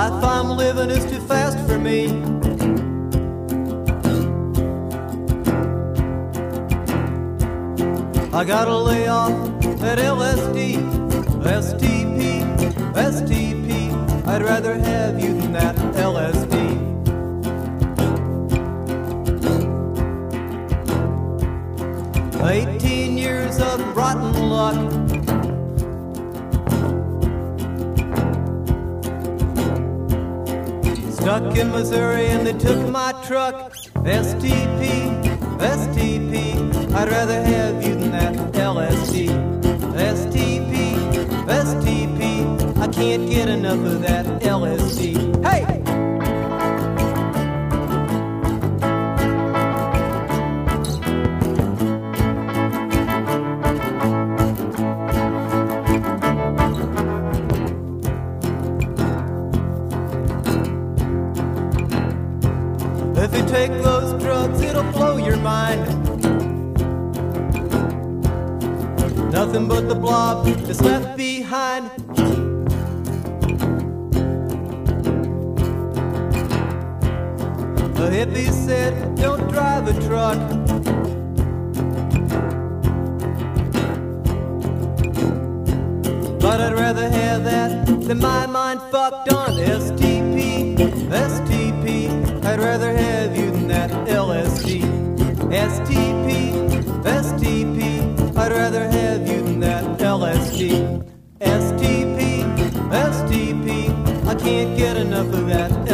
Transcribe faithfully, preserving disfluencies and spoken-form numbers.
Life I'm living is too fast for me. I gotta lay off that L S D, S T P, S T P. I'd rather have you than that L S D. Eighteen years of rotten luck. Stuck in Missouri and they took my truck. S T P, S T P. I'd rather have you than that L S D. S T P, S T P. I can't get enough of that L S D. Hey! If you take those drugs, it'll blow your mind. Nothing but the blob is left behind. A hippie said, don't drive a truck. But I'd rather have that than my mind fucked on S T P, S T P. I'd rather have you than that L S D. S T P, S T P. I'd rather have you than that L S D. S T P, S T P. I can't get enough of that